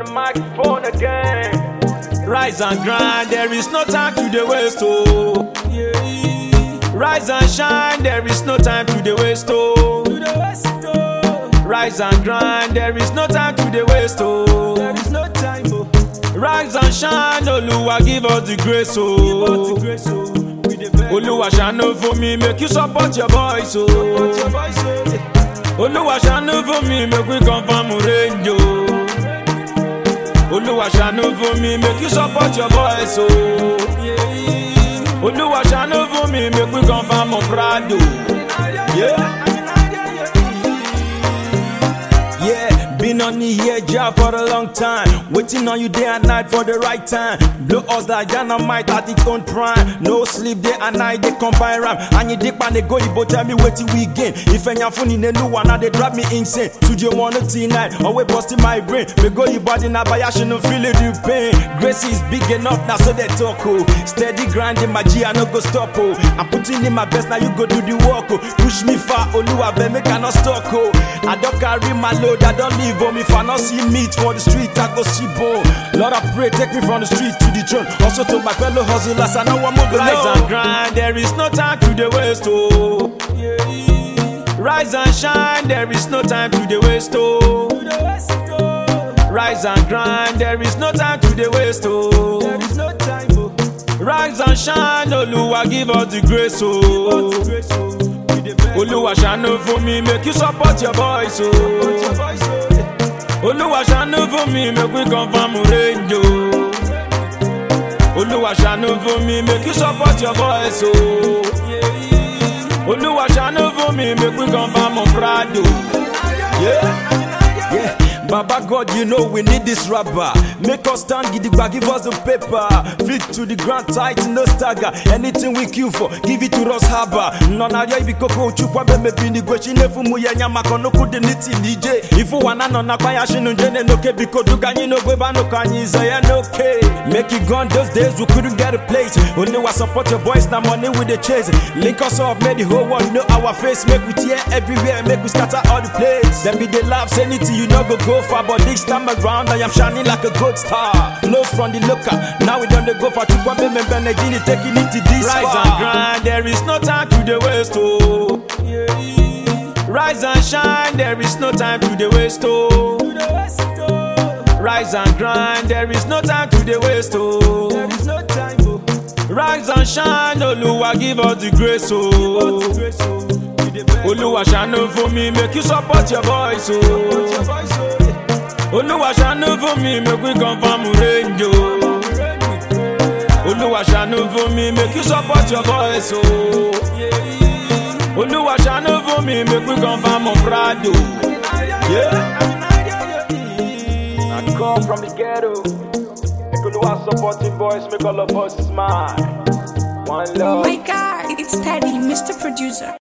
microphone again. Rise and grind, there is no time to the waste, oh. Yeah. Rise and shine, there is no time to the waste, oh. Rise and grind, there is no time to the waste, oh. There is no time, oh. Rise and shine, Oluwa give us the grace, oh. Give us the grace, oh. We the best. Oluwa shine for me, make you support your voice, oh. Support your voice, oh. Oluwa shine for me, make we confirm range, oh. Oluwa shine for me, make you support your voice, oh. Yeah. Oluwa shine for me, make we confirm on Prado. Yeah. Yeah, been on the here job for a long time. Waiting on you day and night for the right time. Blow us like dynamite at its own prime. No sleep day and night, they combine rhyme. And you dip and they go, you both tell me what we gain. If any phone in the new one, now they drive me insane. Studio Mono T9, always busting my brain. Me go you body now, but I shouldn't feel it, the pain. Grace is big enough now, so they talk, oh. Steady grinding, my G, I no go stop, oh. I'm putting in my best, now you go do the work, oh. Push me far, Oluwa, but me cannot stop, oh. I don't carry my load, I don't leave home. If I not see meat for the street, I go see bone. Lord, I pray, take me from the street to the throne. Also to my fellow hustlers, I know I'm moving. Rise and grind, there is no time to the waste, oh. Yeah. Rise and shine, there is no time to the waste, oh. Rise and grind, there is no time to the waste, oh. There is no time, oh. Rise and shine, Oluwa give us the grace, oh. Give us the grace, oh. We the best. Oluwa shine for me, make you support your voice, Support your oh. voice, oh. Oluwa shine for me, make we confirm range, oh. Oluwa shine for me, make you support your voice, oh. Yeah. Oluwa shine for me, make we confirm on Prado. Yeah, yeah. Baba God, you know we need this rubber. Make us stand, gidigba, give us the paper. Feet to the ground, tight, no stagger. Anything we queue for, give it to us harbor. Nona ya ibi koko chukwa beme bini gwechi nefu muya nyama kono kude niti nije. Ifu wana nona kwa ya shinu njene noke biko duga nyi no gweba no kanyi zaya noke. Make it gone those days we couldn't get a place. Only was support your boys, now money with the chase. Link us up, make the whole world know our face. Make we tear everywhere, make we scatter all the place. Then be the laughs, anything you know go far, but this time around I am shining like a gold star. Close from the looker, now we done the go for Chukwabe and Benedini, taking it to this Rise far. and grind, There is no time to the waste, oh. Yeah. Rise and shine, there is no time to the waste, oh. Rise and grind, there is no time to the waste, oh. There is no time, oh. Rise and shine, Oluwa give us the grace, Give us oh. the grace, oh. We the best. Oluwa shine for me, make you support your voice, Support your oh. voice, oh. Oluwa shine for me, make we confirm range, oh. Oluwa shine for me, make you support your voice, oh. Yeah. Oluwa shine for me, make we confirm on Prado. Yeah. I come from the ghetto. Make Oluwa supporting boys, make all of us smile. One Oh love. my god, it's Teddy, Mr. Producer.